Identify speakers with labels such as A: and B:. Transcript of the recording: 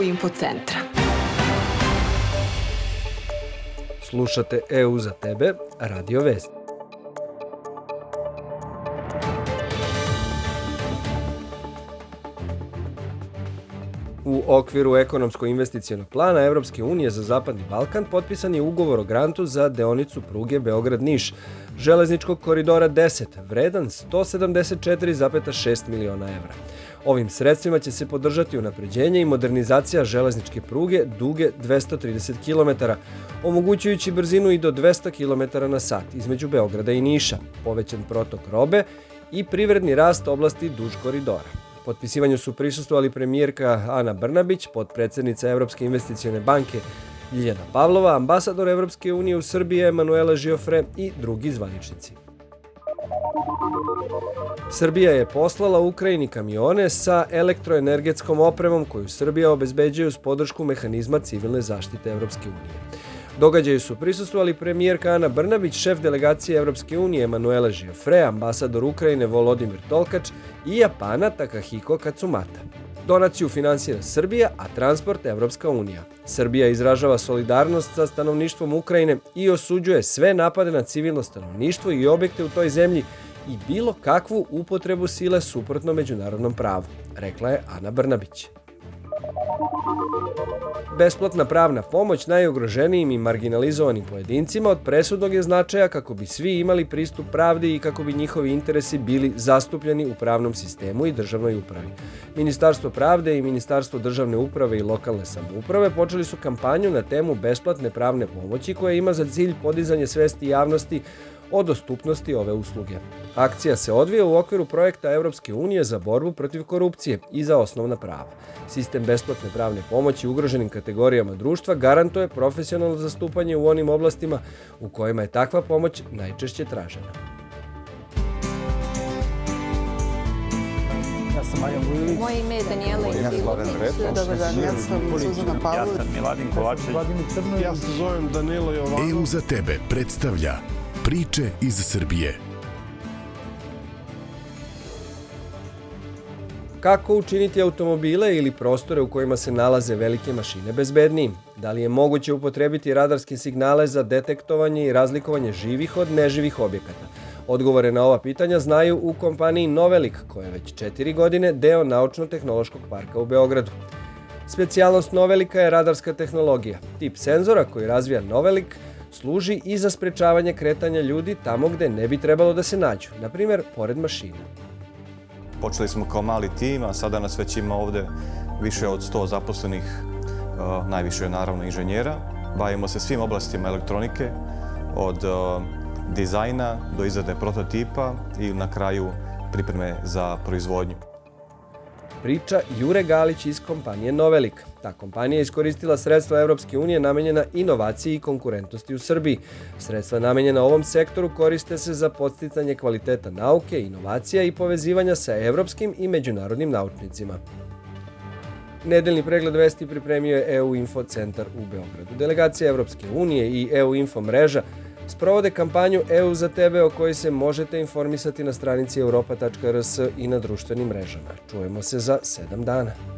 A: Info centra.
B: Slušate EU za tebe, Radio Vest. U okviru ekonomsko-investicionog plana Evropske unije za Zapadni Balkan potpisan je ugovor o grantu za deonicu pruge Beograd-Niš, železničkog koridora 10, vredan 174,6 miliona evra. Ovim sredstvima će se podržati unapređenje i modernizacija železničke pruge duge 230 km, omogućujući brzinu i do 200 km na sat između Beograda i Niša, povećan protok robe i privredni rast oblasti duž koridora. Potpisivanju su prisustvovali premijerka Ana Brnabić, potpredsednica Evropske investicione banke Ljiljana Pavlova, ambasador Evropske unije u Srbiji Emanuela Žiofre i drugi zvaničnici. Srbija je poslala Ukrajini kamione sa elektroenergetskom opremom koju Srbija obezbeđuje uz podršku mehanizma civilne zaštite Evropske unije. Događaju su prisustvovali premijerka Ana Brnabić, šef delegacije Evropske unije Emanuela Žiofre, ambasador Ukrajine Volodimir Tolkač i Japana Takahiko Katsumata. Donaciju finansira Srbija, a transport Evropska unija. Srbija izražava solidarnost sa stanovništvom Ukrajine i osuđuje sve napade na civilno stanovništvo i objekte u toj zemlji i bilo kakvu upotrebu sile suprotno međunarodnom pravu, rekla je Ana Brnabić. Besplatna pravna pomoć najugroženijim i marginalizovanim pojedincima od presudnog je značaja kako bi svi imali pristup pravdi i kako bi njihovi interesi bili zastupljeni u pravnom sistemu i državnoj upravi. Ministarstvo pravde i Ministarstvo državne uprave i lokalne samouprave počeli su kampanju na temu besplatne pravne pomoći koja ima za cilj podizanje svesti javnosti o dostupnosti ove usluge. Akcija se odvija u okviru projekta Evropske unije za borbu protiv korupcije i za osnovna prava. Sistem besplatne pravne pomoći ugroženim kategorijama društva garantuje profesionalno zastupanje u onim oblastima u kojima je takva pomoć najčešće tražena.
C: Ja sam Marjan Vujović.
D: Moje ime je Danijela Ilić.
C: Dobar dan, ja sam Suzana Pavlović.
E: Ja sam Miladin Kovačević.
C: Ja se zovem Danilo Jovanović.
F: EU za tebe predstavlja priče iz Srbije.
B: Kako učiniti automobile ili prostore u kojima se nalaze velike mašine bezbednijim? Da li je moguće upotrebiti radarske signale za detektovanje i razlikovanje živih od neživih objekata? Odgovore na ova pitanja znaju u kompaniji Novelik, koja je već 4 godine deo Naučno-tehnološkog parka u Beogradu. Specijalnost Novelika je radarska tehnologija. Tip senzora koji razvija Novelik služi i za sprečavanje kretanja ljudi tamo gde ne bi trebalo da se nađu, na primjer, pored mašina.
E: Počeli smo kao mali tim, a sada nas već ima ovde više od 100 zaposlenih, najviše naravno inženjera. Bavimo se svim oblastima elektronike, od dizajna do izrade prototipa i na kraju pripreme za proizvodnju.
B: Priča Jure Galić iz kompanije Novelik. Ta kompanija je iskoristila sredstva Evropske unije namenjena inovaciji i konkurentnosti u Srbiji. Sredstva namenjena ovom sektoru koriste se za podsticanje kvaliteta nauke, inovacija i povezivanja sa evropskim i međunarodnim naučnicima. Nedeljni pregled vesti pripremio je EU Info centar u Beogradu. Delegacija Evropske unije i EU Info mreža sprovode kampanju EU za tebe o kojoj se možete informisati na stranici europa.rs i na društvenim mrežama. Čujemo se za 7 dana.